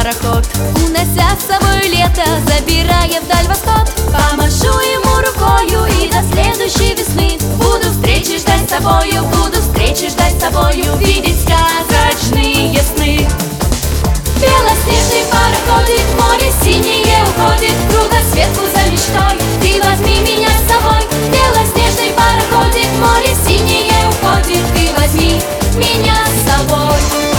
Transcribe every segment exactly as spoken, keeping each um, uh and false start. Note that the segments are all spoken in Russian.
пароход, унося с собой лето, забирая вдаль восход. Помашу ему рукою и до следующей весны буду встречи ждать с тобою, буду встречи ждать с тобою, видеть сказочные сны. Белоснежный пароходик, в море синее уходит, кругосветку за мечтой, ты возьми меня с собой. Белоснежный пароходик, в море синее уходит, ты возьми меня с собой.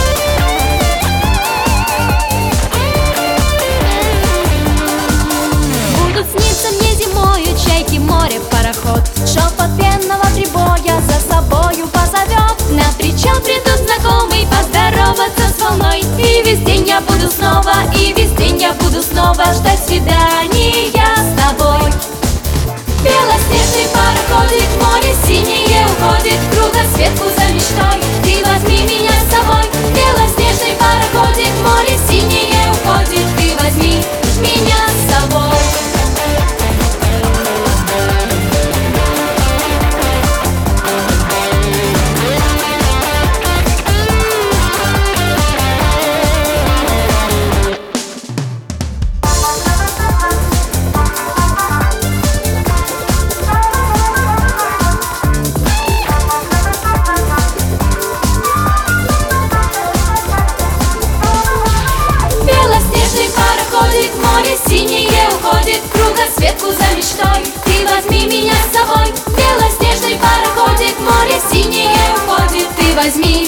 Будут сниться мне зимою чайки, море, пароход, шепот пенного прибоя за собою позовет. На причал придут знакомый поздороваться с волной, и весь день я буду снова, и весь день я буду снова ждать свидания с тобой. Белоснежный пароходик, в море синее уходит, кругосветку за мечтой, ты возьми меня с собой. Белоснежный пароходик, в море синее уходит, ты возьми меня с собой. В море синее уходит, кругосветку за мечтой, ты возьми меня с собой. Белоснежный пароходик, в море синее уходит, ты возьми